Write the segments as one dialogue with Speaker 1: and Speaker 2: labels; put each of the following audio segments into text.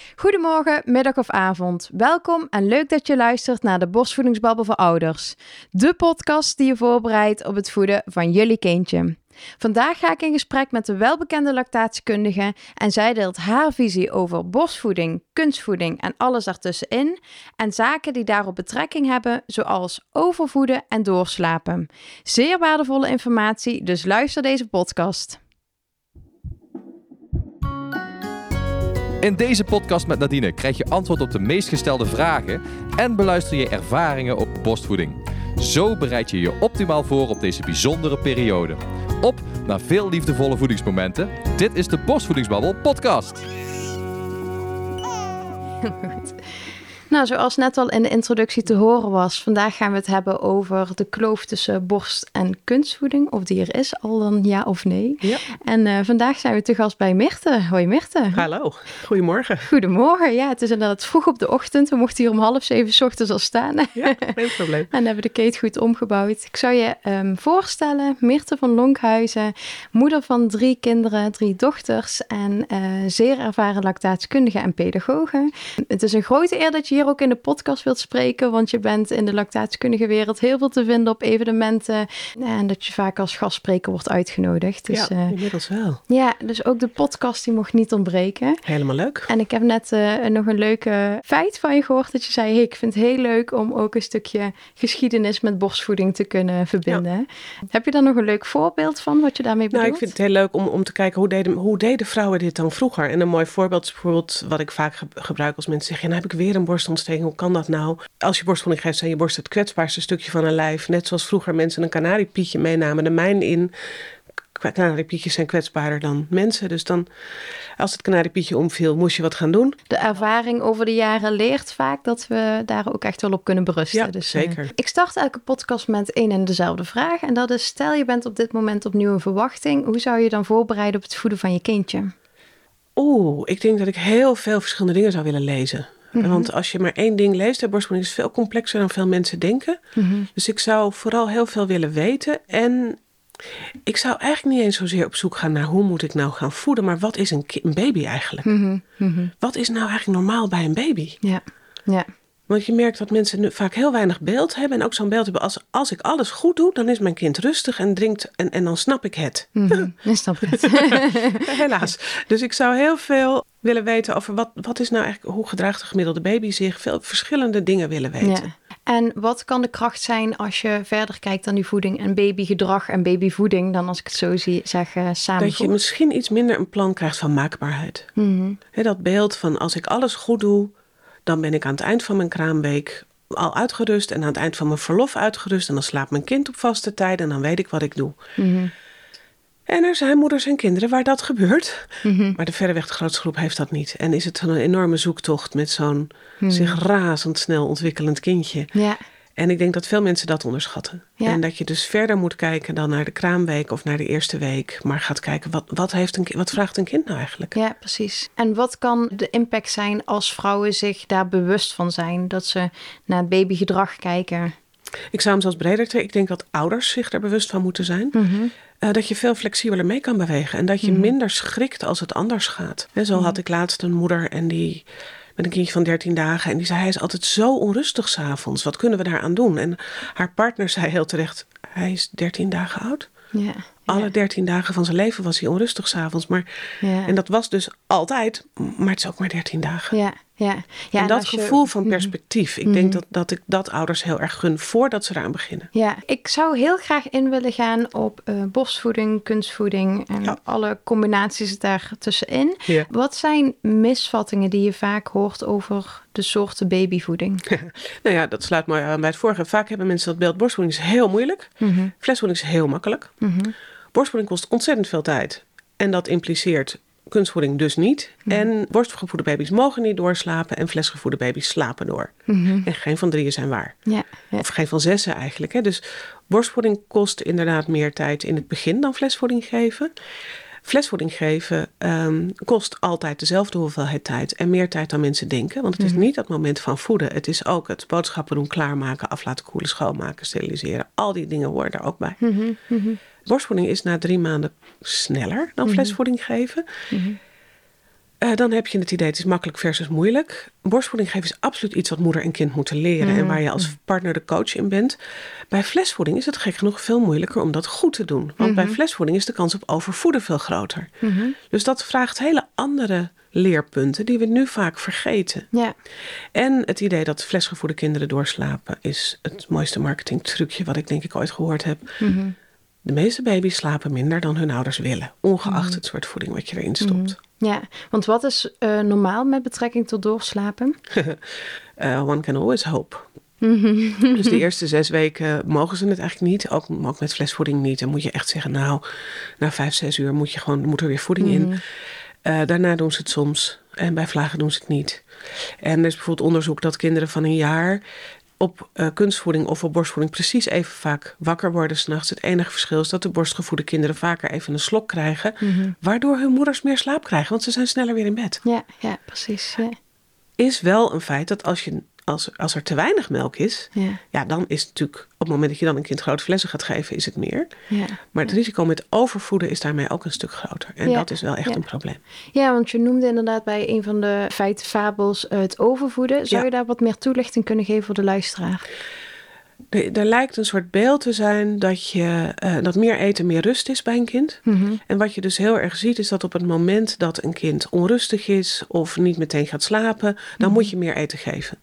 Speaker 1: Goedemorgen, middag of avond. Welkom en leuk dat je luistert naar de Borstvoedingsbabbel voor Ouders. De podcast die je voorbereidt op het voeden van jullie kindje. Vandaag ga ik in gesprek met de welbekende lactatiekundige en zij deelt haar visie over borstvoeding, kunstvoeding en alles daartussenin en zaken die daarop betrekking hebben, zoals overvoeden en doorslapen. Zeer waardevolle informatie, dus luister deze podcast.
Speaker 2: In deze podcast met Nadine krijg je antwoord op de meest gestelde vragen en beluister je ervaringen op borstvoeding. Zo bereid je je optimaal voor op deze bijzondere periode. Op naar veel liefdevolle voedingsmomenten. Dit is de Borstvoedingsbabbel podcast.
Speaker 1: Goed. Nou, zoals net al in de introductie te horen was, vandaag gaan we het hebben over de kloof tussen borst- en kunstvoeding. Of die er is, al dan ja of nee.
Speaker 3: Ja.
Speaker 1: En vandaag zijn we te gast bij Mirthe. Hoi Mirthe.
Speaker 3: Hallo, goedemorgen.
Speaker 1: Goedemorgen. Ja, het is inderdaad vroeg op de ochtend. We mochten hier om 6:30 's ochtends al staan.
Speaker 3: Ja, geen probleem.
Speaker 1: En hebben de Kate goed omgebouwd. Ik zou je voorstellen, Mirthe van Lonkhuizen, moeder van 3 kinderen, 3 dochters en zeer ervaren lactatiekundige en pedagoge. Het is een grote eer dat je hier ook in de podcast wilt spreken, want je bent in de lactatiekundige wereld heel veel te vinden op evenementen en dat je vaak als gastspreker wordt uitgenodigd. Dus,
Speaker 3: ja, inmiddels wel.
Speaker 1: Ja, dus ook de podcast die mocht niet ontbreken.
Speaker 3: Helemaal leuk.
Speaker 1: En ik heb net nog een leuke feit van je gehoord dat je zei, hey, ik vind het heel leuk om ook een stukje geschiedenis met borstvoeding te kunnen verbinden. Ja. Heb je daar nog een leuk voorbeeld van wat je daarmee bedoelt?
Speaker 3: Nou, ik vind het heel leuk om te kijken hoe deden vrouwen dit dan vroeger. En een mooi voorbeeld is bijvoorbeeld wat ik vaak gebruik als mensen zeggen, nou heb ik weer een borstontsteking, hoe kan dat nou? Als je borstvoeding geeft, zijn je borst het kwetsbaarste stukje van een lijf. Net zoals vroeger mensen een kanariepietje meenamen de mijn in. Kanariepietjes zijn kwetsbaarder dan mensen. Dus dan, als het kanariepietje omviel, moest je wat gaan doen.
Speaker 1: De ervaring over de jaren leert vaak dat we daar ook echt wel op kunnen berusten.
Speaker 3: Ja,
Speaker 1: dus,
Speaker 3: zeker.
Speaker 1: Ik start elke podcast met één en dezelfde vraag. En dat is, stel je bent op dit moment opnieuw in verwachting. Hoe zou je dan voorbereiden op het voeden van je kindje?
Speaker 3: Ik denk dat ik heel veel verschillende dingen zou willen lezen. Mm-hmm. Want als je maar één ding leest, de borstvoeding is veel complexer dan veel mensen denken. Mm-hmm. Dus ik zou vooral heel veel willen weten. En ik zou eigenlijk niet eens zozeer op zoek gaan naar hoe moet ik nou gaan voeden. Maar wat is een baby eigenlijk? Mm-hmm. Mm-hmm. Wat is nou eigenlijk normaal bij een baby?
Speaker 1: Ja, ja.
Speaker 3: Want je merkt dat mensen nu vaak heel weinig beeld hebben. En ook zo'n beeld hebben als ik alles goed doe, dan is mijn kind rustig en drinkt en dan snap ik het.
Speaker 1: Mm-hmm. Je snapt het.
Speaker 3: Helaas. Dus ik zou heel veel willen weten over wat is nou eigenlijk, hoe gedraagt de gemiddelde baby zich. Veel verschillende dingen willen weten.
Speaker 1: Ja. En wat kan de kracht zijn als je verder kijkt dan die voeding en babygedrag en babyvoeding, dan als ik het zo zeg samen.
Speaker 3: Dat je misschien iets minder een plan krijgt van maakbaarheid. Mm-hmm. Dat beeld van als ik alles goed doe, dan ben ik aan het eind van mijn kraamweek al uitgerust en aan het eind van mijn verlof uitgerust. En dan slaapt mijn kind op vaste tijden en dan weet ik wat ik doe. Mm-hmm. En er zijn moeders en kinderen waar dat gebeurt. Mm-hmm. Maar de verreweg de grootste groep heeft dat niet. En is het een enorme zoektocht met zo'n zich razendsnel ontwikkelend kindje. Ja. En ik denk dat veel mensen dat onderschatten. Ja. En dat je dus verder moet kijken dan naar de kraamweek of naar de eerste week. Maar gaat kijken, wat vraagt een kind nou eigenlijk?
Speaker 1: Ja, precies. En wat kan de impact zijn als vrouwen zich daar bewust van zijn? Dat ze naar het babygedrag kijken?
Speaker 3: Ik zou hem zelfs breder trekken. Ik denk dat ouders zich er bewust van moeten zijn. Mm-hmm. Dat je veel flexibeler mee kan bewegen. En dat je minder schrikt als het anders gaat. En zo had ik laatst een moeder en die met een kindje van 13 dagen. En die zei, hij is altijd zo onrustig 's avonds. Wat kunnen we daaraan doen? En haar partner zei heel terecht, hij is 13 dagen oud. Ja. Alle 13 dagen van zijn leven was hij onrustig 's avonds. En dat was dus altijd, maar het is ook maar 13 dagen.
Speaker 1: Ja. Ja. Ja,
Speaker 3: en dat gevoel van perspectief. Ik denk dat ik dat ouders heel erg gun voordat ze eraan beginnen.
Speaker 1: Ja, ik zou heel graag in willen gaan op borstvoeding, kunstvoeding en alle combinaties daar tussenin. Ja. Wat zijn misvattingen die je vaak hoort over de soorten babyvoeding?
Speaker 3: Nou ja, dat sluit mooi aan bij het vorige. Vaak hebben mensen dat beeld, borstvoeding is heel moeilijk. Mm-hmm. Flesvoeding is heel makkelijk. Mm-hmm. Borstvoeding kost ontzettend veel tijd. En dat impliceert kunstvoeding dus niet. Mm-hmm. En borstgevoede baby's mogen niet doorslapen en flesgevoede baby's slapen door. Mm-hmm. En geen van 3 zijn waar. Ja, ja. Of geen van 6 eigenlijk. Hè. Dus borstvoeding kost inderdaad meer tijd in het begin dan flesvoeding geven. Flesvoeding geven kost altijd dezelfde hoeveelheid tijd en meer tijd dan mensen denken. Want het is niet dat moment van voeden. Het is ook het boodschappen doen, klaarmaken, af laten koelen, schoonmaken, steriliseren. Al die dingen horen daar ook bij. Mm-hmm. Borstvoeding is na 3 maanden sneller dan flesvoeding geven. Mm-hmm. Dan heb je het idee, het is makkelijk versus moeilijk. Borstvoeding geven is absoluut iets wat moeder en kind moeten leren. En waar je als partner de coach in bent. Bij flesvoeding is het gek genoeg veel moeilijker om dat goed te doen. Want bij flesvoeding is de kans op overvoeden veel groter. Dus dat vraagt hele andere leerpunten die we nu vaak vergeten.
Speaker 1: Ja.
Speaker 3: En het idee dat flesgevoede kinderen doorslapen is het mooiste marketingtrucje wat ik denk ik ooit gehoord heb. De meeste baby's slapen minder dan hun ouders willen. Ongeacht het soort voeding wat je erin stopt.
Speaker 1: Ja, want wat is normaal met betrekking tot doorslapen?
Speaker 3: One can always hope. Dus de eerste 6 weken mogen ze het eigenlijk niet. Ook met flesvoeding niet. Dan moet je echt zeggen, nou, na 5-6 uur moet er weer voeding in. Daarna doen ze het soms. En bij vlagen doen ze het niet. En er is bijvoorbeeld onderzoek dat kinderen van een jaar op kunstvoeding of op borstvoeding precies even vaak wakker worden 's nachts. Het enige verschil is dat de borstgevoede kinderen vaker even een slok krijgen. Waardoor hun moeders meer slaap krijgen, want ze zijn sneller weer in bed.
Speaker 1: Ja, precies. Ja.
Speaker 3: Is wel een feit dat als er te weinig melk is, dan is het natuurlijk op het moment dat je dan een kind grote flessen gaat geven, is het meer. Ja. Maar het risico met overvoeden is daarmee ook een stuk groter. En dat is wel echt een probleem.
Speaker 1: Ja, want je noemde inderdaad bij een van de feitenfabels het overvoeden. Zou je daar wat meer toelichting kunnen geven voor de luisteraar?
Speaker 3: Er lijkt een soort beeld te zijn dat meer eten meer rust is bij een kind. En wat je dus heel erg ziet is dat op het moment dat een kind onrustig is of niet meteen gaat slapen, dan moet je meer eten geven.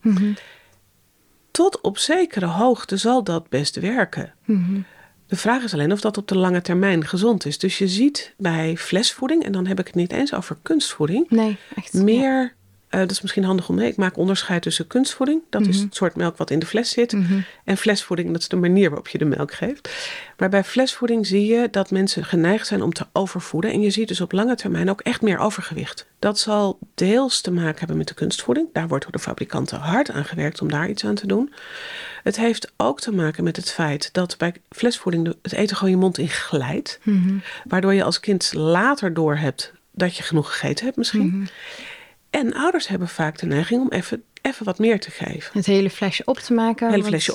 Speaker 3: Tot op zekere hoogte zal dat best werken. De vraag is alleen of dat op de lange termijn gezond is. Dus je ziet bij flesvoeding, en dan heb ik het niet eens over kunstvoeding,
Speaker 1: nee, echt,
Speaker 3: meer. Dat is misschien handig om mee. Ik maak onderscheid tussen kunstvoeding. Dat is het soort melk wat in de fles zit. En flesvoeding, dat is de manier waarop je de melk geeft. Maar bij flesvoeding zie je dat mensen geneigd zijn om te overvoeden. En je ziet dus op lange termijn ook echt meer overgewicht. Dat zal deels te maken hebben met de kunstvoeding. Daar wordt door de fabrikanten hard aan gewerkt om daar iets aan te doen. Het heeft ook te maken met het feit dat bij flesvoeding het eten gewoon je mond in glijdt. Waardoor je als kind later doorhebt dat je genoeg gegeten hebt misschien. En ouders hebben vaak de neiging om even wat meer te geven.
Speaker 1: Het hele flesje op te maken.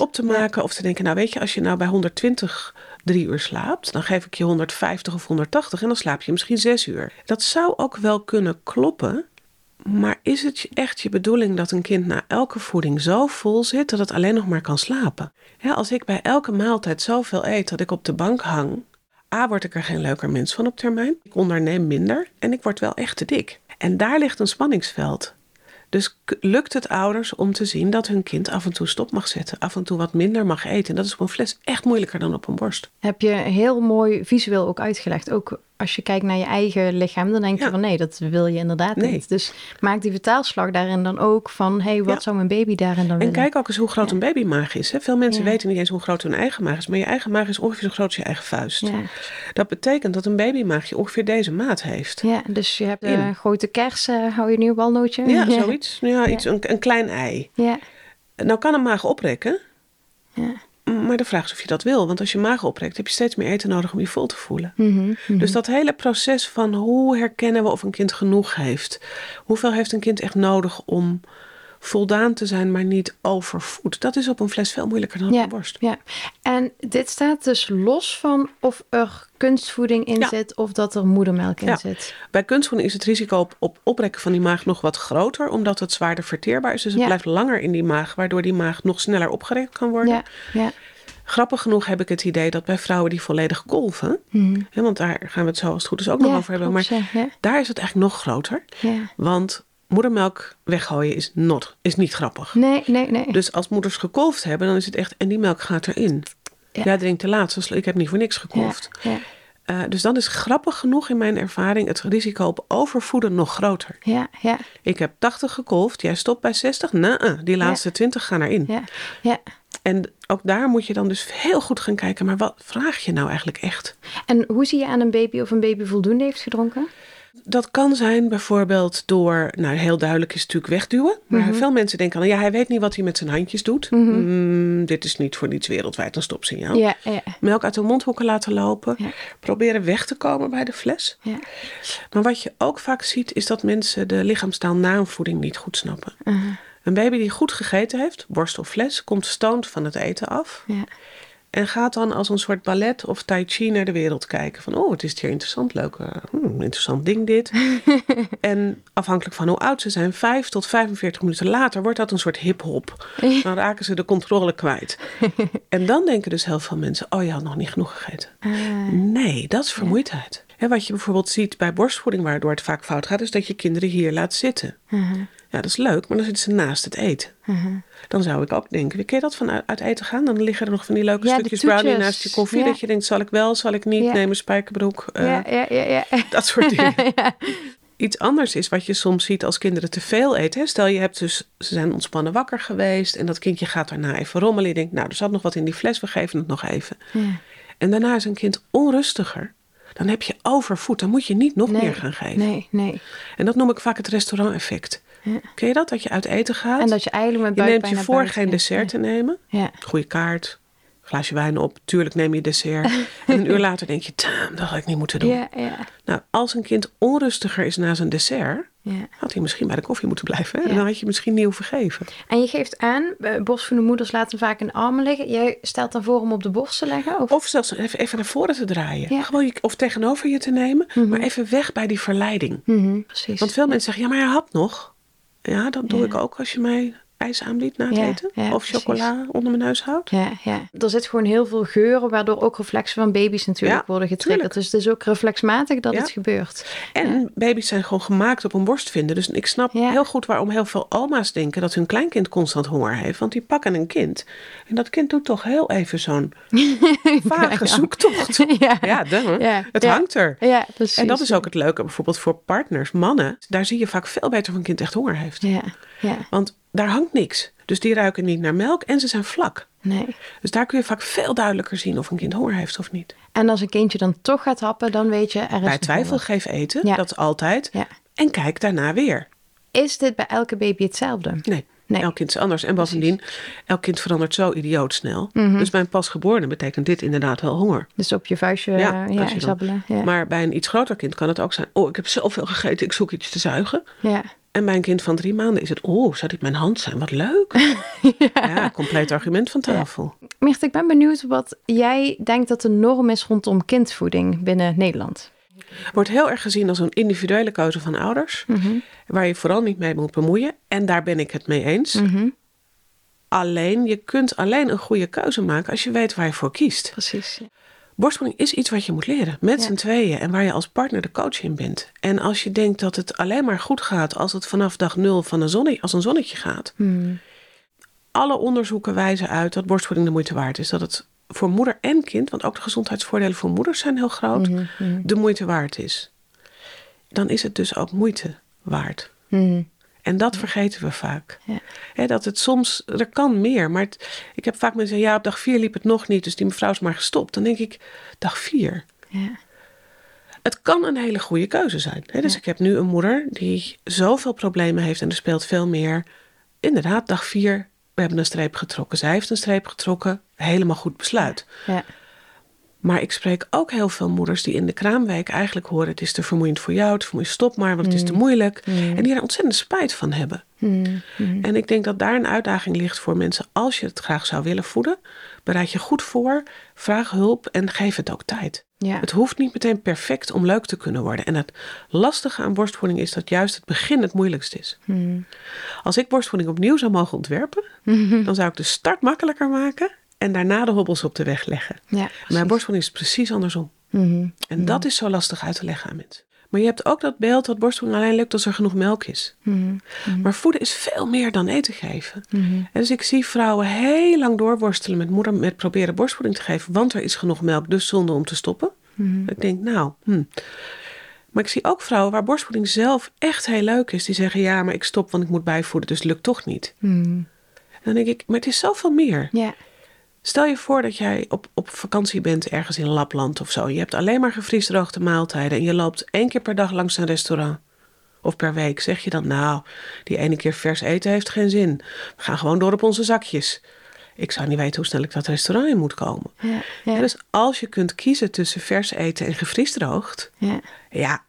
Speaker 3: Of te denken, nou weet je, als je nou bij 120 3 uur slaapt, dan geef ik je 150 of 180 en dan slaap je misschien 6 uur. Dat zou ook wel kunnen kloppen. Maar is het echt je bedoeling dat een kind na elke voeding zo vol zit dat het alleen nog maar kan slapen? Ja, als ik bij elke maaltijd zoveel eet dat ik op de bank hang, word ik er geen leuker mens van op termijn. Ik onderneem minder en ik word wel echt te dik. En daar ligt een spanningsveld. Dus lukt het ouders om te zien dat hun kind af en toe stop mag zetten, af en toe wat minder mag eten. En dat is op een fles echt moeilijker dan op een borst.
Speaker 1: Heb je heel mooi visueel ook uitgelegd. Ook als je kijkt naar je eigen lichaam, dan denk je van nee, dat wil je inderdaad niet. Dus maak die vertaalslag daarin dan ook van wat zou mijn baby daarin dan willen?
Speaker 3: En kijk ook eens hoe groot een babymaag is. Hè? Veel mensen weten niet eens hoe groot hun eigen maag is. Maar je eigen maag is ongeveer zo groot als je eigen vuist. Ja. Dat betekent dat een babymaagje ongeveer deze maat heeft.
Speaker 1: Ja, dus je hebt een grote kers, hou je nu een walnootje?
Speaker 3: Ja, zoiets. Ja, een klein ei. Ja. Nou kan een maag oprekken. Ja. Maar de vraag is of je dat wil. Want als je maag oprekt, heb je steeds meer eten nodig om je vol te voelen. Dus dat hele proces van hoe herkennen we of een kind genoeg heeft. Hoeveel heeft een kind echt nodig om voldaan te zijn, maar niet overvoed. Dat is op een fles veel moeilijker dan op een borst. Ja.
Speaker 1: En dit staat dus los van of er kunstvoeding in zit of dat er moedermelk in zit.
Speaker 3: Bij kunstvoeding is het risico op oprekken van die maag nog wat groter, omdat het zwaarder verteerbaar is. Dus het blijft langer in die maag, waardoor die maag nog sneller opgerekt kan worden. Ja. Grappig genoeg heb ik het idee dat bij vrouwen die volledig kolven, want daar gaan we het zo als het goed is ook nog over hebben, maar daar is het eigenlijk nog groter. Ja. Want moedermelk weggooien is niet grappig.
Speaker 1: Nee.
Speaker 3: Dus als moeders gekolfd hebben, dan is het echt, en die melk gaat erin. Ja, drink te laat, ik heb niet voor niks gekolfd. Ja. Dus dan is grappig genoeg in mijn ervaring het risico op overvoeden nog groter. Ja. Ik heb 80 gekolfd, jij stopt bij 60. Die laatste 20 gaan erin. Ja. En ook daar moet je dan dus heel goed gaan kijken, maar wat vraag je nou eigenlijk echt?
Speaker 1: En hoe zie je aan een baby of een baby voldoende heeft gedronken?
Speaker 3: Dat kan zijn bijvoorbeeld door, heel duidelijk is het natuurlijk wegduwen. Maar veel mensen denken dan, hij weet niet wat hij met zijn handjes doet. Dit is niet voor niets wereldwijd een stopsignaal. Ja. Melk uit de mondhoeken laten lopen. Ja. Proberen weg te komen bij de fles. Ja. Maar wat je ook vaak ziet, is dat mensen de lichaamstaal na een voeding niet goed snappen. Een baby die goed gegeten heeft, borst of fles, komt stoned van het eten af. Ja. En gaat dan als een soort ballet of tai chi naar de wereld kijken. Van, het is hier interessant, leuk. Interessant ding dit. En afhankelijk van hoe oud ze zijn, 5 tot 45 minuten later wordt dat een soort hip-hop. Dan raken ze de controle kwijt. En dan denken dus heel veel mensen, je had nog niet genoeg gegeten. Nee, dat is vermoeidheid. En wat je bijvoorbeeld ziet bij borstvoeding, waardoor het vaak fout gaat, is dat je kinderen hier laat zitten. Ja, dat is leuk, maar dan zitten ze naast het eten. Dan zou ik ook denken, ken je dat van uit eten gaan? Dan liggen er nog van die leuke stukjes brownie naast je koffie. Ja. Dat je denkt, zal ik wel, zal ik niet? Neem een spijkerbroek. Dat soort dingen. Iets anders is wat je soms ziet als kinderen te veel eten. Stel je hebt dus, ze zijn ontspannen wakker geweest en dat kindje gaat daarna even rommelen. Je denkt, er zat nog wat in die fles, we geven het nog even. En daarna is een kind onrustiger. Dan heb je overvoed, dan moet je niet nog meer gaan geven. Nee. En dat noem ik vaak het restaurant-effect. Ja. Ken je dat? Dat je uit eten gaat.
Speaker 1: En dat je eigenlijk met
Speaker 3: buikpijn je neemt je voor geen dessert te nemen. Ja. Goeie kaart. Glaasje wijn op. Tuurlijk neem je dessert. En een uur later denk je, dat had ik niet moeten doen. Ja. Nou, als een kind onrustiger is na zijn dessert, had hij misschien bij de koffie moeten blijven. Hè? En dan had je misschien niet hoeven geven.
Speaker 1: En je geeft aan, borstvoedende moeders laten vaak in de armen liggen. Jij stelt dan voor om op de borst te leggen?
Speaker 3: Of zelfs even naar voren te draaien. Ja. Gewoon of tegenover je te nemen. Maar even weg bij die verleiding.
Speaker 1: Precies.
Speaker 3: Want veel mensen zeggen, maar je had nog. Ja, dat doe ik ook als je mij ijs aanbiedt na het eten. Of chocola onder mijn neus houdt.
Speaker 1: Ja. Er zit gewoon heel veel geuren, waardoor ook reflexen van baby's natuurlijk worden getriggerd. Dus het is ook reflexmatig dat het gebeurt.
Speaker 3: En baby's zijn gewoon gemaakt op een borst vinden. Dus ik snap heel goed waarom heel veel oma's denken dat hun kleinkind constant honger heeft. Want die pakken een kind. En dat kind doet toch heel even zo'n vage zoektocht. Het hangt er. Ja, precies. En dat is ook het leuke bijvoorbeeld voor partners, mannen. Daar zie je vaak veel beter of een kind echt honger heeft. Ja. Want daar hangt niks. Dus die ruiken niet naar melk en ze zijn vlak. Nee. Dus daar kun je vaak veel duidelijker zien of een kind honger heeft of niet.
Speaker 1: En als een kindje dan toch gaat happen, dan weet je, er is
Speaker 3: bij twijfel geef eten, dat is altijd. Ja. En kijk daarna weer.
Speaker 1: Is dit bij elke baby hetzelfde?
Speaker 3: Nee. Elk kind is anders. En bovendien, elk kind verandert zo idioot snel. Dus bij een pasgeborene betekent dit inderdaad wel honger.
Speaker 1: Dus op je vuistje zabbelen. Ja.
Speaker 3: Maar bij een iets groter kind kan het ook zijn, ik heb zoveel gegeten, ik zoek iets te zuigen. Ja. En bij een kind van 3 maanden is het, zou dit mijn hand zijn? Wat leuk. Compleet argument van tafel.
Speaker 1: Ja. Meert, ik ben benieuwd wat jij denkt dat de norm is rondom kindvoeding binnen Nederland.
Speaker 3: Wordt heel erg gezien als een individuele keuze van ouders. Waar je vooral niet mee moet bemoeien. En daar ben ik het mee eens. Alleen, je kunt alleen een goede keuze maken als je weet waar je voor kiest.
Speaker 1: Precies. Ja.
Speaker 3: Borstvoeding is iets wat je moet leren, met z'n tweeën. En waar je als partner de coach in bent. En als je denkt dat het alleen maar goed gaat als het vanaf dag 0 van als een zonnetje gaat. Alle onderzoeken wijzen uit dat borstvoeding de moeite waard is. Dat het voor moeder en kind, want ook de gezondheidsvoordelen voor moeders zijn heel groot, de moeite waard is. Dan is het dus ook moeite waard. En dat vergeten we vaak. Ja. Dat het soms, er kan meer. Maar ik heb vaak mensen zeggen, op dag 4 liep het nog niet. Dus die mevrouw is maar gestopt. Dan denk ik, dag 4. Ja. Het kan een hele goede keuze zijn. Dus ik heb nu een moeder die zoveel problemen heeft. En er speelt veel meer. Inderdaad, dag 4, we hebben een streep getrokken. Zij heeft een streep getrokken. Helemaal goed besluit. Ja. Maar ik spreek ook heel veel moeders die in de kraamweek eigenlijk horen, het is te vermoeiend voor jou, het vermoeiend, stop maar, want het is te moeilijk. En die er ontzettend spijt van hebben. En ik denk dat daar een uitdaging ligt voor mensen. Als je het graag zou willen voeden, bereid je goed voor, vraag hulp en geef het ook tijd. Ja. Het hoeft niet meteen perfect om leuk te kunnen worden. En het lastige aan borstvoeding is dat juist het begin het moeilijkst is. Als ik borstvoeding opnieuw zou mogen ontwerpen, dan zou ik de start makkelijker maken en daarna de hobbels op de weg leggen. Ja, maar borstvoeding is precies andersom. En dat is zo lastig uit te leggen aan mensen. Maar je hebt ook dat beeld dat borstvoeding alleen lukt als er genoeg melk is. Maar voeden is veel meer dan eten geven. En dus ik zie vrouwen heel lang doorworstelen met moeder met proberen borstvoeding te geven, want er is genoeg melk, dus zonde om te stoppen. Ik denk, Maar ik zie ook vrouwen waar borstvoeding zelf echt heel leuk is. Die zeggen, ja, maar ik stop, want ik moet bijvoeden, dus het lukt toch niet. En dan denk ik, maar het is zoveel meer. Ja. Stel je voor dat jij op vakantie bent ergens in Lapland of zo. Je hebt alleen maar gevriesdroogde maaltijden en je loopt 1 keer per dag langs een restaurant. Of per week. Zeg je dan, die ene keer vers eten heeft geen zin. We gaan gewoon door op onze zakjes. Ik zou niet weten hoe snel ik dat restaurant in moet komen. Ja, dus als je kunt kiezen tussen vers eten en gevriesdroogd. Ja.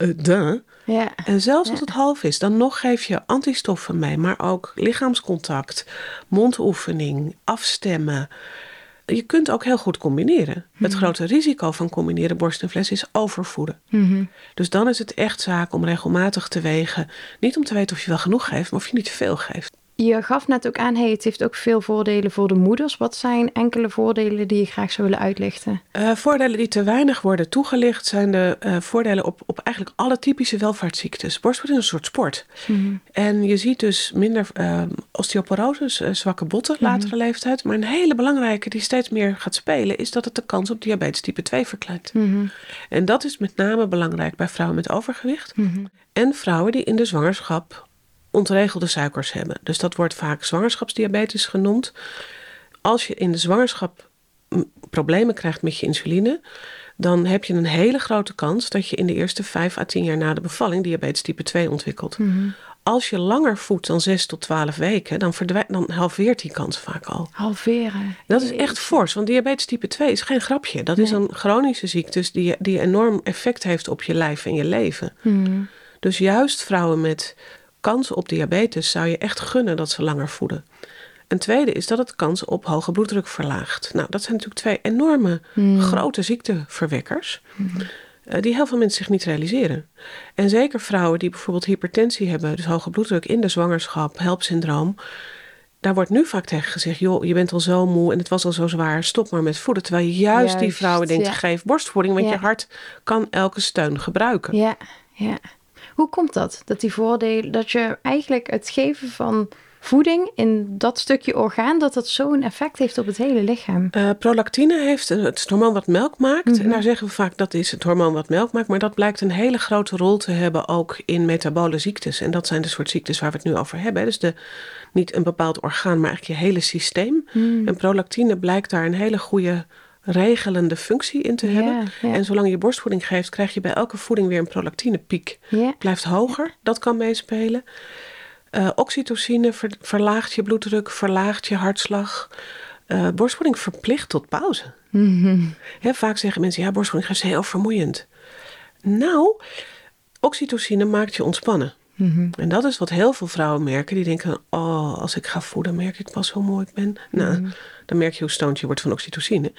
Speaker 3: En zelfs als het half is, dan nog geef je antistoffen mee. Maar ook lichaamscontact, mondoefening, afstemmen. Je kunt ook heel goed combineren. Het grote risico van combineren borst en fles is overvoeden. Dus dan is het echt zaak om regelmatig te wegen. Niet om te weten of je wel genoeg geeft, maar of je niet te veel geeft.
Speaker 1: Je gaf net ook aan, het heeft ook veel voordelen voor de moeders. Wat zijn enkele voordelen die je graag zou willen uitlichten?
Speaker 3: Voordelen die te weinig worden toegelicht zijn de voordelen op eigenlijk alle typische welvaartsziektes. Borstvoeding is een soort sport. En je ziet dus minder osteoporose, zwakke botten, latere leeftijd. Maar een hele belangrijke die steeds meer gaat spelen is dat het de kans op diabetes type 2 verkleint. En dat is met name belangrijk bij vrouwen met overgewicht. En vrouwen die in de zwangerschap ontregelde suikers hebben. Dus dat wordt vaak zwangerschapsdiabetes genoemd. Als je in de zwangerschap problemen krijgt met je insuline, dan heb je een hele grote kans dat je in de eerste 5 à 10 jaar na de bevalling diabetes type 2 ontwikkelt. Als je langer voedt dan 6 tot 12 weken, dan halveert die kans vaak al.
Speaker 1: Halveren.
Speaker 3: Dat is echt fors, want diabetes type 2 is geen grapje. Dat is een chronische ziekte die enorm effect heeft op je lijf en je leven. Dus juist vrouwen met kans op diabetes zou je echt gunnen dat ze langer voeden. Een tweede is dat het kans op hoge bloeddruk verlaagt. Nou, dat zijn natuurlijk 2 enorme grote ziekteverwekkers. Die heel veel mensen zich niet realiseren. En zeker vrouwen die bijvoorbeeld hypertensie hebben, dus hoge bloeddruk in de zwangerschap, HELP-syndroom. Daar wordt nu vaak tegen gezegd, joh, je bent al zo moe en het was al zo zwaar, stop maar met voeden. Terwijl je juist die vrouwen denkt, geef borstvoeding, want je hart kan elke steun gebruiken.
Speaker 1: Ja. Hoe komt dat? Dat die voordelen, dat je eigenlijk het geven van voeding in dat stukje orgaan, dat zo'n effect heeft op het hele lichaam?
Speaker 3: Prolactine heeft het hormoon wat melk maakt. En daar zeggen we vaak dat is het hormoon wat melk maakt. Maar dat blijkt een hele grote rol te hebben ook in metabole ziektes. En dat zijn de soort ziektes waar we het nu over hebben. Dus niet een bepaald orgaan, maar eigenlijk je hele systeem. En prolactine blijkt daar een hele goede regelende functie in te hebben. Ja. En zolang je borstvoeding geeft, krijg je bij elke voeding weer een prolactinepiek. Blijft hoger, dat kan meespelen. Oxytocine verlaagt je bloeddruk, verlaagt je hartslag. Borstvoeding verplicht tot pauze. Vaak zeggen mensen, borstvoeding is heel vermoeiend. Nou, oxytocine maakt je ontspannen. En dat is wat heel veel vrouwen merken. Die denken, als ik ga voeden, merk ik pas hoe mooi ik ben. Nou, dan merk je hoe stoned je wordt van oxytocine.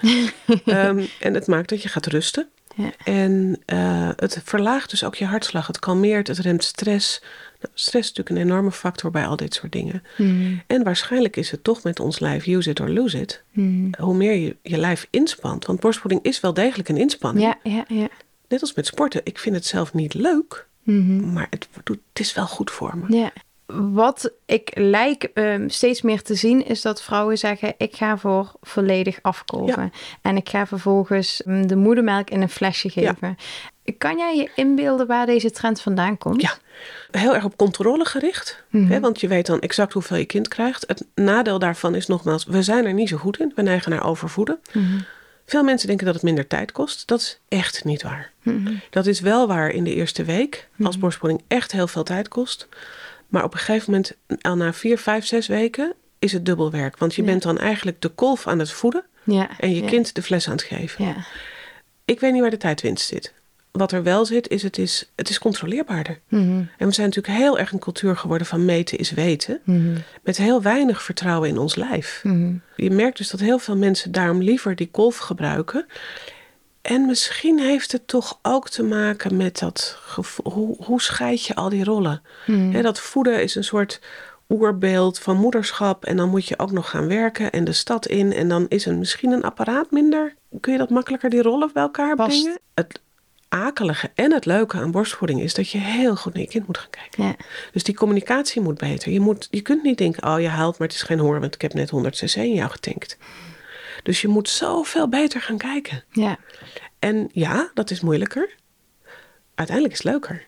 Speaker 3: En het maakt dat je gaat rusten. Ja. En het verlaagt dus ook je hartslag. Het kalmeert, het remt stress. Nou, stress is natuurlijk een enorme factor bij al dit soort dingen. En waarschijnlijk is het toch met ons lijf use it or lose it. Hoe meer je lijf inspant. Want borstvoeding is wel degelijk een inspanning.
Speaker 1: Ja.
Speaker 3: Net als met sporten. Ik vind het zelf niet leuk. Maar het is wel goed voor me.
Speaker 1: Ja. Wat ik lijk steeds meer te zien is dat vrouwen zeggen, ik ga voor volledig afkolven. Ja. En ik ga vervolgens de moedermelk in een flesje geven. Ja. Kan jij je inbeelden waar deze trend vandaan komt?
Speaker 3: Ja, heel erg op controle gericht. Want je weet dan exact hoeveel je kind krijgt. Het nadeel daarvan is nogmaals, we zijn er niet zo goed in. We neigen naar overvoeden. Veel mensen denken dat het minder tijd kost. Dat is echt niet waar. Dat is wel waar in de eerste week. Als borstvoeding echt heel veel tijd kost. Maar op een gegeven moment, al na 4, 5, 6 weken, is het dubbel werk. Want je bent dan eigenlijk de kolf aan het voeden. En je kind de fles aan het geven. Ja. Ik weet niet waar de tijdwinst zit. Wat er wel zit, het is controleerbaarder. En we zijn natuurlijk heel erg een cultuur geworden van meten is weten. Met heel weinig vertrouwen in ons lijf. Je merkt dus dat heel veel mensen daarom liever die kolf gebruiken. En misschien heeft het toch ook te maken met dat gevoel. Hoe scheid je al die rollen? Dat voeden is een soort oerbeeld van moederschap. En dan moet je ook nog gaan werken en de stad in. En dan is er misschien een apparaat minder. Kun je dat makkelijker die rollen bij elkaar brengen? Het akelige en het leuke aan borstvoeding is dat je heel goed naar je kind moet gaan kijken. Ja. Dus die communicatie moet beter. Je kunt niet denken, je haalt, maar het is geen hoor, want ik heb net 100 cc in jou getankt. Dus je moet zoveel beter gaan kijken. Ja. En ja, dat is moeilijker. Uiteindelijk is het leuker.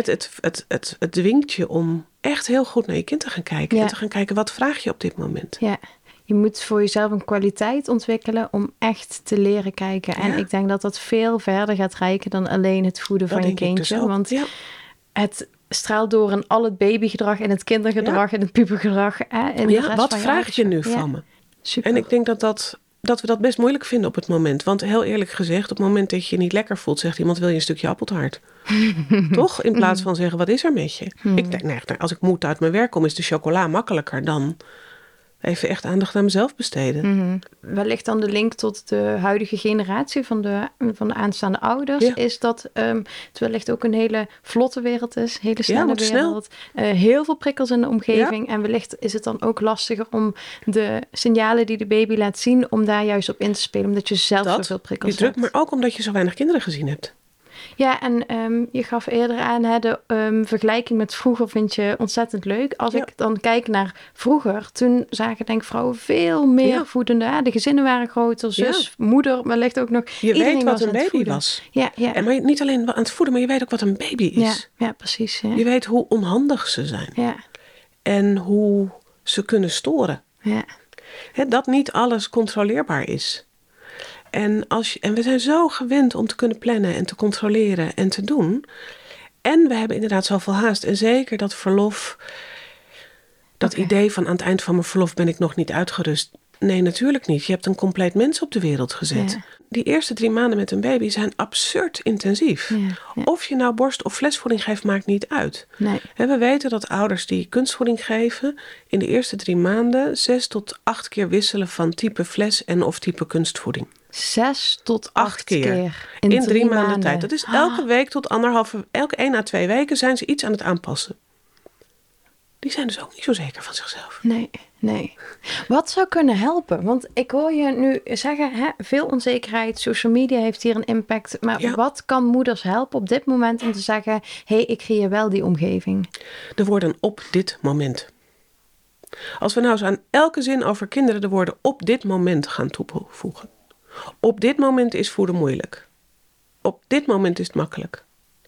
Speaker 3: Het dwingt je om echt heel goed naar je kind te gaan kijken. Ja. En te gaan kijken, wat vraag je op dit moment?
Speaker 1: Ja. Je moet voor jezelf een kwaliteit ontwikkelen om echt te leren kijken. Ja. En ik denk dat dat veel verder gaat reiken dan alleen het voeden van je kindje. Dus want het straalt door in al het babygedrag en het kindergedrag en het pubergedrag. En
Speaker 3: wat vraag je nu van me? Super. En ik denk dat we dat best moeilijk vinden op het moment. Want heel eerlijk gezegd, op het moment dat je je niet lekker voelt, zegt iemand, wil je een stukje appeltaart? Toch? In plaats van zeggen, wat is er met je? Ik denk, als ik moe uit mijn werk kom, is de chocola makkelijker dan Even echt aandacht aan mezelf besteden.
Speaker 1: Mm-hmm. Wellicht dan de link tot de huidige generatie van de aanstaande ouders. Ja. Is dat het wellicht ook een hele vlotte wereld is. Hele snelle wereld. Heel veel prikkels in de omgeving. Ja. En wellicht is het dan ook lastiger om de signalen die de baby laat zien, om daar juist op in te spelen. Omdat je zelf zoveel prikkels hebt.
Speaker 3: Maar ook omdat je zo weinig kinderen gezien hebt.
Speaker 1: Ja, en je gaf eerder aan, de vergelijking met vroeger vind je ontzettend leuk. Als ik dan kijk naar vroeger, toen zagen denk ik vrouwen veel meer voedende. De gezinnen waren groter, zus, moeder, maar ligt ook nog.
Speaker 3: Je weet wat een baby was.
Speaker 1: Ja.
Speaker 3: En maar niet alleen aan het voeden, maar je weet ook wat een baby is.
Speaker 1: Ja, precies. Ja.
Speaker 3: Je weet hoe onhandig ze zijn.
Speaker 1: Ja.
Speaker 3: En hoe ze kunnen storen.
Speaker 1: Ja.
Speaker 3: Dat niet alles controleerbaar is. En we zijn zo gewend om te kunnen plannen en te controleren en te doen. En we hebben inderdaad zoveel haast. En zeker dat verlof, dat idee van aan het eind van mijn verlof ben ik nog niet uitgerust. Nee, natuurlijk niet. Je hebt een compleet mens op de wereld gezet. Ja. Die eerste 3 maanden met een baby zijn absurd intensief. Ja. Of je nou borst- of flesvoeding geeft, maakt niet uit.
Speaker 1: Nee.
Speaker 3: We weten dat ouders die kunstvoeding geven in de eerste 3 maanden 6 tot 8 keer wisselen van type fles en of type kunstvoeding.
Speaker 1: 6 tot 8 keer
Speaker 3: in 3 maanden tijd. Dat is elke week tot elke 1 à 2 weken zijn ze iets aan het aanpassen. Die zijn dus ook niet zo zeker van zichzelf.
Speaker 1: Nee. Wat zou kunnen helpen? Want ik hoor je nu zeggen, veel onzekerheid, social media heeft hier een impact. Maar wat kan moeders helpen op dit moment om te zeggen, ik creëer wel die omgeving?
Speaker 3: De woorden op dit moment. Als we nou eens aan elke zin over kinderen de woorden op dit moment gaan toevoegen. Op dit moment is voeden moeilijk. Op dit moment is het makkelijk.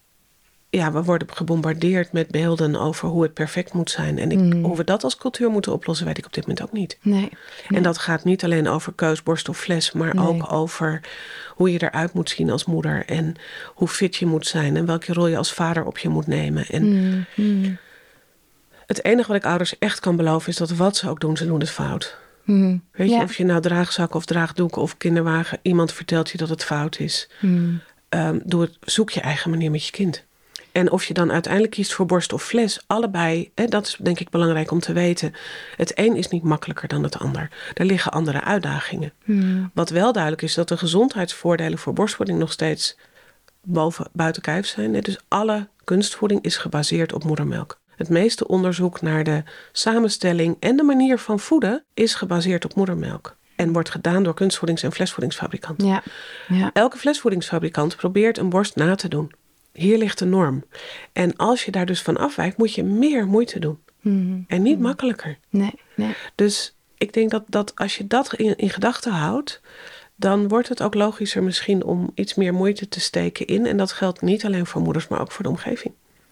Speaker 3: Ja, we worden gebombardeerd met beelden over hoe het perfect moet zijn. En hoe we dat als cultuur moeten oplossen, weet ik op dit moment ook niet.
Speaker 1: Nee.
Speaker 3: En dat gaat niet alleen over keus, borst of fles, maar ook over hoe je eruit moet zien als moeder. En hoe fit je moet zijn en welke rol je als vader op je moet nemen. En het enige wat ik ouders echt kan beloven is dat wat ze ook doen, ze doen het fout. Weet je, of je nou draagzak of draagdoek of kinderwagen, iemand vertelt je dat het fout is. Zoek je eigen manier met je kind. En of je dan uiteindelijk kiest voor borst of fles, allebei, dat is denk ik belangrijk om te weten. Het een is niet makkelijker dan het ander. Er liggen andere uitdagingen. Wat wel duidelijk is, dat de gezondheidsvoordelen voor borstvoeding nog steeds buiten kijf zijn. Dus alle kunstvoeding is gebaseerd op moedermelk. Het meeste onderzoek naar de samenstelling en de manier van voeden is gebaseerd op moedermelk. En wordt gedaan door kunstvoedings- en flesvoedingsfabrikanten. Ja. Elke flesvoedingsfabrikant probeert een borst na te doen. Hier ligt de norm. En als je daar dus van afwijkt, moet je meer moeite doen. En niet makkelijker.
Speaker 1: Nee.
Speaker 3: Dus ik denk dat als je dat in gedachten houdt, dan wordt het ook logischer misschien om iets meer moeite te steken in. En dat geldt niet alleen voor moeders, maar ook voor de omgeving.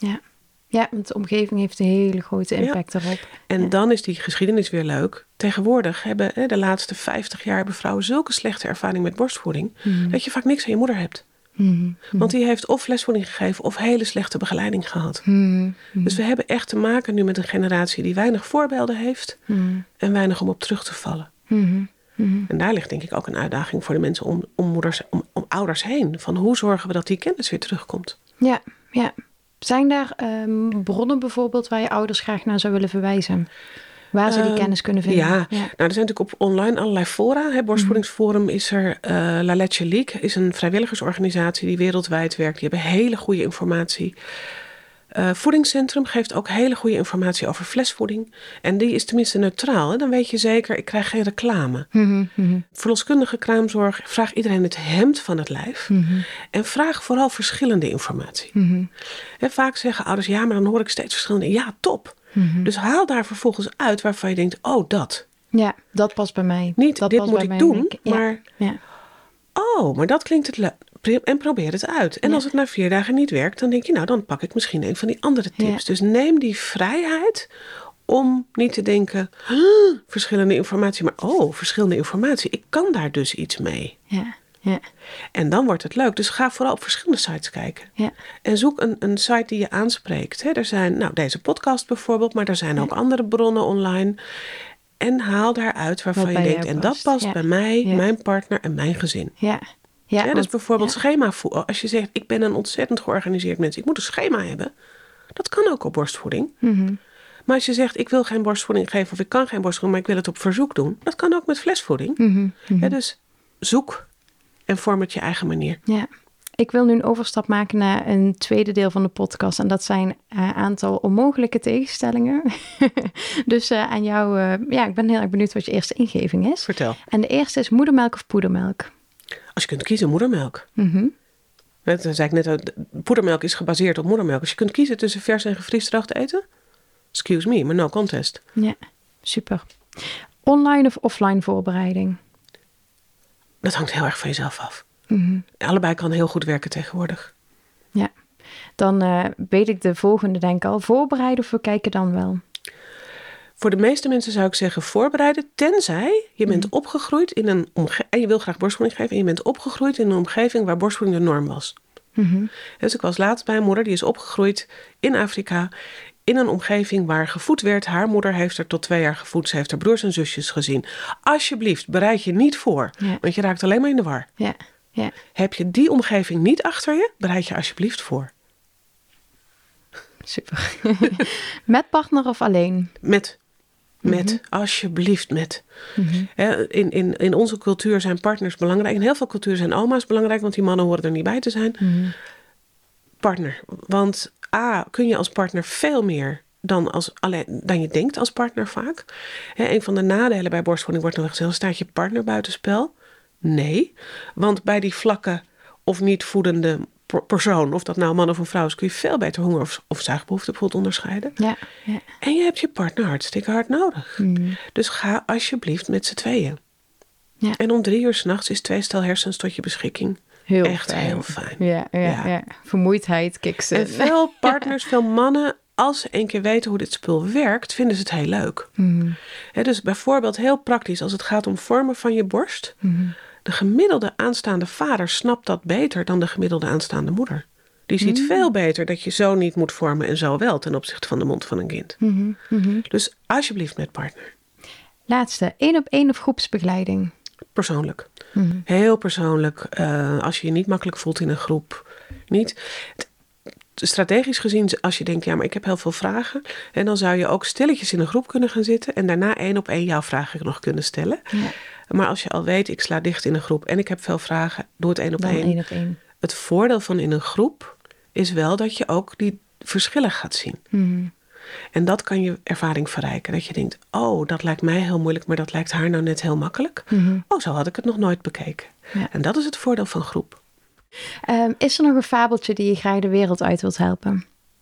Speaker 1: Ja, want de omgeving heeft een hele grote impact erop.
Speaker 3: En dan is die geschiedenis weer leuk. Tegenwoordig hebben de laatste 50 jaar hebben vrouwen zulke slechte ervaring met borstvoeding, dat je vaak niks aan je moeder hebt. Want die heeft of flesvoeding gegeven of hele slechte begeleiding gehad. Dus we hebben echt te maken nu met een generatie die weinig voorbeelden heeft en weinig om op terug te vallen. En daar ligt denk ik ook een uitdaging voor de mensen om ouders heen. Van hoe zorgen we dat die kennis weer terugkomt?
Speaker 1: Ja. Zijn daar bronnen bijvoorbeeld waar je ouders graag naar zou willen verwijzen? Waar ze die kennis kunnen vinden?
Speaker 3: Ja. Nou, er zijn natuurlijk op online allerlei fora. Borstvoedingsforum is er. La Leche League is een vrijwilligersorganisatie die wereldwijd werkt. Die hebben hele goede informatie. Voedingscentrum geeft ook hele goede informatie over flesvoeding. En die is tenminste neutraal. Hè? Dan weet je zeker, ik krijg geen reclame. Verloskundige kraamzorg, vraag iedereen het hemd van het lijf. En vraag vooral verschillende informatie. En vaak zeggen ouders, ja, maar dan hoor ik steeds verschillende. Ja, top. Dus haal daar vervolgens uit waarvan je denkt, oh, dat.
Speaker 1: Ja, dat past bij mij.
Speaker 3: Niet,
Speaker 1: dat
Speaker 3: dit moet ik doen, maar...
Speaker 1: Ja.
Speaker 3: Oh, maar dat klinkt het leuk. En probeer het uit. En als het na 4 dagen niet werkt, dan denk je, nou, dan pak ik misschien een van die andere tips. Dus neem die vrijheid om niet te denken, verschillende informatie. Maar verschillende informatie. Ik kan daar dus iets mee.
Speaker 1: Ja.
Speaker 3: En dan wordt het leuk. Dus ga vooral op verschillende sites kijken. En zoek een site die je aanspreekt. Er zijn, deze podcast bijvoorbeeld, maar er zijn ook andere bronnen online. En haal daaruit waarvan je denkt, en dat past bij mij, mijn partner en mijn gezin. Dus bijvoorbeeld schema voeden. Als je zegt, ik ben een ontzettend georganiseerd mens, ik moet een schema hebben. Dat kan ook op borstvoeding. Maar als je zegt, ik wil geen borstvoeding geven of ik kan geen borstvoeding, maar ik wil het op verzoek doen. Dat kan ook met flesvoeding. Dus zoek en vorm het je eigen manier.
Speaker 1: Ja. Ik wil nu een overstap maken naar een tweede deel van de podcast. En dat zijn een aantal onmogelijke tegenstellingen. Dus aan jou, ik ben heel erg benieuwd wat je eerste ingeving is.
Speaker 3: Vertel.
Speaker 1: En de eerste is moedermelk of poedermelk?
Speaker 3: Als je kunt kiezen, moedermelk. Dat zei ik net, poedermelk is gebaseerd op moedermelk. Als je kunt kiezen tussen vers en gevriesdroogd eten, excuse me, maar no contest.
Speaker 1: Ja, super. Online of offline voorbereiding?
Speaker 3: Dat hangt heel erg van jezelf af. Allebei kan heel goed werken tegenwoordig.
Speaker 1: Ja, dan weet ik de volgende denk ik al. Voorbereiden of bekijken dan wel?
Speaker 3: Voor de meeste mensen zou ik zeggen voorbereiden, tenzij je bent opgegroeid in een omgeving, en je wil graag borstvoeding geven, en je bent opgegroeid in een omgeving waar borstvoeding de norm was. Dus ik was laatst bij een moeder, die is opgegroeid in Afrika, in een omgeving waar gevoed werd. Haar moeder heeft er tot 2 jaar gevoed, ze heeft haar broers en zusjes gezien. Alsjeblieft, bereid je niet voor, want je raakt alleen maar in de war.
Speaker 1: Ja.
Speaker 3: Heb je die omgeving niet achter je, bereid je alsjeblieft voor.
Speaker 1: Super. Met partner of alleen?
Speaker 3: Met, alsjeblieft met. In onze cultuur zijn partners belangrijk. In heel veel culturen zijn oma's belangrijk, want die mannen horen er niet bij te zijn. Partner. Want kun je als partner veel meer dan je denkt als partner vaak. Een van de nadelen bij borstvoeding wordt nog gezegd, staat je partner buitenspel? Nee, want bij die vlakke of niet voedende persoon, of dat nou man of een vrouw is, kun je veel beter honger of zuigbehoefte bijvoorbeeld onderscheiden.
Speaker 1: Ja.
Speaker 3: En je hebt je partner hartstikke hard nodig. Dus ga alsjeblieft met z'n tweeën. Ja. En om 3 uur 's nachts is 2 stel hersens tot je beschikking. Heel fijn.
Speaker 1: Ja. Vermoeidheid, kiksen.
Speaker 3: En veel partners, veel mannen, als ze 1 keer weten hoe dit spul werkt, vinden ze het heel leuk. Dus bijvoorbeeld heel praktisch, als het gaat om vormen van je borst. De gemiddelde aanstaande vader snapt dat beter dan de gemiddelde aanstaande moeder. Die ziet veel beter dat je zo niet moet vormen en zo wel ten opzichte van de mond van een kind. Dus alsjeblieft met partner.
Speaker 1: Laatste, 1-op-1 of groepsbegeleiding?
Speaker 3: Persoonlijk. Heel persoonlijk. Als je je niet makkelijk voelt in een groep. Niet. Strategisch gezien, als je denkt, ja, maar ik heb heel veel vragen. En dan zou je ook stilletjes in een groep kunnen gaan zitten. En daarna 1-op-1 jouw vragen nog kunnen stellen. Ja. Maar als je al weet, ik sla dicht in een groep en ik heb veel vragen, doe het 1-op-1. Het voordeel van in een groep is wel dat je ook die verschillen gaat zien. En dat kan je ervaring verrijken. Dat je denkt, dat lijkt mij heel moeilijk, maar dat lijkt haar nou net heel makkelijk. Zo had ik het nog nooit bekeken. Ja. En dat is het voordeel van groep.
Speaker 1: Is er nog een fabeltje die je graag de wereld uit wilt helpen?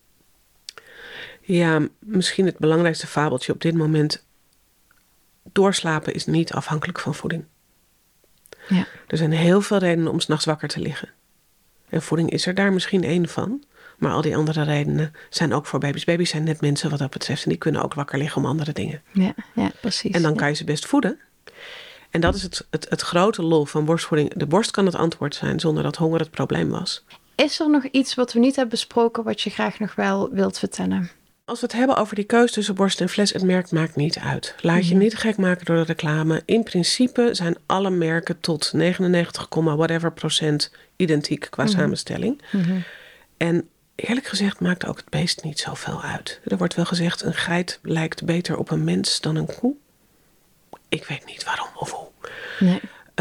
Speaker 3: Ja, misschien het belangrijkste fabeltje op dit moment. Doorslapen is niet afhankelijk van voeding. Ja. Er zijn heel veel redenen om 's nachts wakker te liggen. En voeding is er daar misschien 1 van. Maar al die andere redenen zijn ook voor baby's. Baby's zijn net mensen wat dat betreft. En die kunnen ook wakker liggen om andere dingen.
Speaker 1: Ja, precies.
Speaker 3: En dan kan je ze best voeden. En dat is het grote lol van borstvoeding. De borst kan het antwoord zijn zonder dat honger het probleem was.
Speaker 1: Is er nog iets wat we niet hebben besproken wat je graag nog wel wilt vertellen?
Speaker 3: Als we het hebben over die keus tussen borst en fles, het merk maakt niet uit. Laat je niet gek maken door de reclame. In principe zijn alle merken tot 99,whatever% identiek qua samenstelling. En eerlijk gezegd maakt ook het beest niet zoveel uit. Er wordt wel gezegd, een geit lijkt beter op een mens dan een koe. Ik weet niet waarom of hoe. Nee.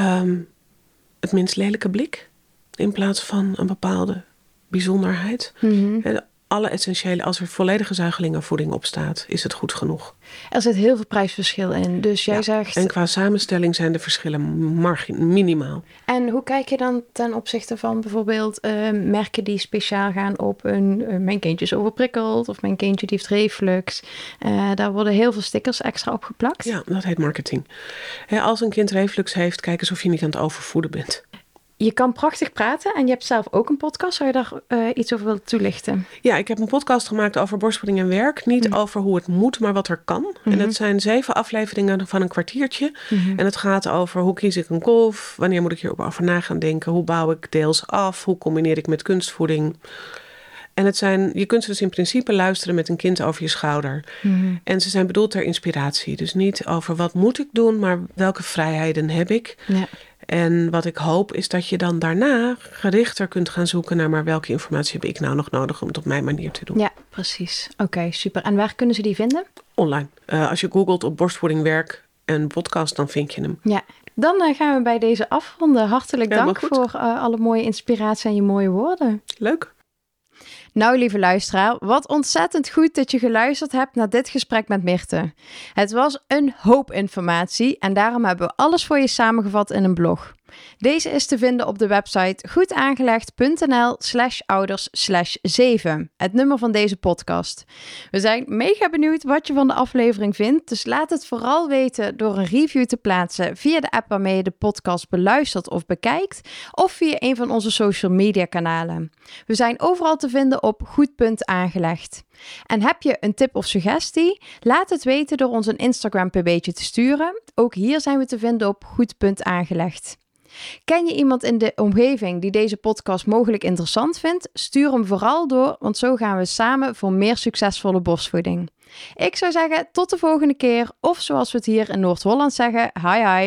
Speaker 3: Het minst lelijke blik in plaats van een bepaalde bijzonderheid. Alle essentiële, als er volledige zuigelingenvoeding op staat, is het goed genoeg.
Speaker 1: Er zit heel veel prijsverschil in. Dus jij zegt...
Speaker 3: En qua samenstelling zijn de verschillen minimaal.
Speaker 1: En hoe kijk je dan ten opzichte van bijvoorbeeld merken die speciaal gaan op mijn kindje is overprikkeld of mijn kindje die heeft reflux. Daar worden heel veel stickers extra op geplakt.
Speaker 3: Ja, dat heet marketing. Als een kind reflux heeft, kijk eens of je niet aan het overvoeden bent.
Speaker 1: Je kan prachtig praten en je hebt zelf ook een podcast. Zou je daar iets over willen toelichten?
Speaker 3: Ja, ik heb een podcast gemaakt over borstvoeding en werk. Niet over hoe het moet, maar wat er kan. En dat zijn 7 afleveringen van een kwartiertje. En het gaat over hoe kies ik een kolf? Wanneer moet ik hierover na gaan denken? Hoe bouw ik deels af? Hoe combineer ik met kunstvoeding? En je kunt ze dus in principe luisteren met een kind over je schouder. En ze zijn bedoeld ter inspiratie. Dus niet over wat moet ik doen, maar welke vrijheden heb ik? Ja. En wat ik hoop is dat je dan daarna gerichter kunt gaan zoeken naar maar welke informatie heb ik nou nog nodig om het op mijn manier te doen.
Speaker 1: Ja, Precies. Oké, super. En waar kunnen ze die vinden?
Speaker 3: Online. Als je googelt op borstvoedingwerk en podcast, dan vind je hem.
Speaker 1: Ja, dan gaan we bij deze afronden. Hartelijk dank voor alle mooie inspiratie en je mooie woorden.
Speaker 3: Leuk.
Speaker 1: Nou, lieve luisteraar, wat ontzettend goed dat je geluisterd hebt naar dit gesprek met Mirte. Het was een hoop informatie en daarom hebben we alles voor je samengevat in een blog. Deze is te vinden op de website goedaangelegd.nl/ouders/7, het nummer van deze podcast. We zijn mega benieuwd wat je van de aflevering vindt, dus laat het vooral weten door een review te plaatsen via de app waarmee je de podcast beluistert of bekijkt, of via een van onze social media kanalen. We zijn overal te vinden op goed.aangelegd. En heb je een tip of suggestie? Laat het weten door ons een Instagram pb'tje te sturen. Ook hier zijn we te vinden op goed.aangelegd. Ken je iemand in de omgeving die deze podcast mogelijk interessant vindt? Stuur hem vooral door, want zo gaan we samen voor meer succesvolle borstvoeding. Ik zou zeggen, tot de volgende keer, of zoals we het hier in Noord-Holland zeggen, hi hi.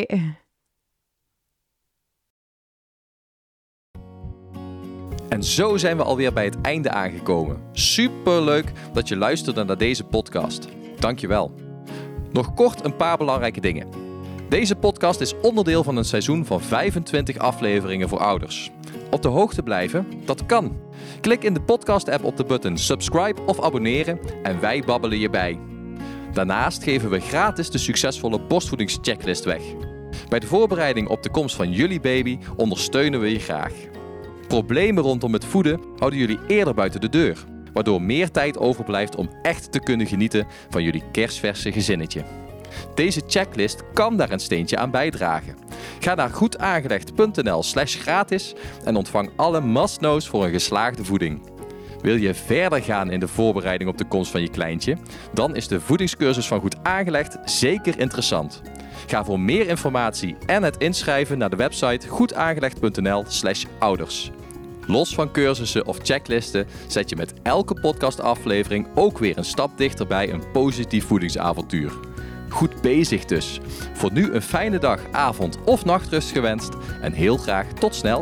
Speaker 2: En zo zijn we alweer bij het einde aangekomen. Superleuk dat je luisterde naar deze podcast. Dankjewel. Nog kort een paar belangrijke dingen. Deze podcast is onderdeel van een seizoen van 25 afleveringen voor ouders. Op de hoogte blijven? Dat kan. Klik in de podcast-app op de button subscribe of abonneren en wij babbelen je bij. Daarnaast geven we gratis de succesvolle borstvoedingschecklist weg. Bij de voorbereiding op de komst van jullie baby ondersteunen we je graag. Problemen rondom het voeden houden jullie eerder buiten de deur, waardoor meer tijd overblijft om echt te kunnen genieten van jullie kerstverse gezinnetje. Deze checklist kan daar een steentje aan bijdragen. Ga naar goedaangelegd.nl/gratis en ontvang alle must-knows voor een geslaagde voeding. Wil je verder gaan in de voorbereiding op de komst van je kleintje? Dan is de voedingscursus van Goed Aangelegd zeker interessant. Ga voor meer informatie en het inschrijven naar de website goedaangelegd.nl/ouders. Los van cursussen of checklisten zet je met elke podcastaflevering ook weer een stap dichter bij een positief voedingsavontuur. Goed bezig dus. Voor nu een fijne dag, avond of nachtrust gewenst en heel graag tot snel.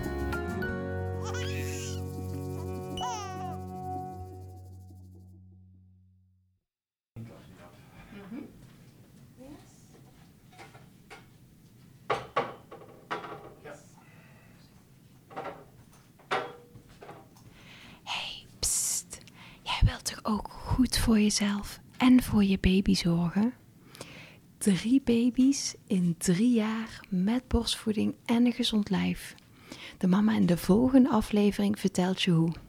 Speaker 1: Hey, psst. Jij wilt toch ook goed voor jezelf en voor je baby zorgen? 3 baby's in 3 jaar met borstvoeding en een gezond lijf. De mama in de volgende aflevering vertelt je hoe.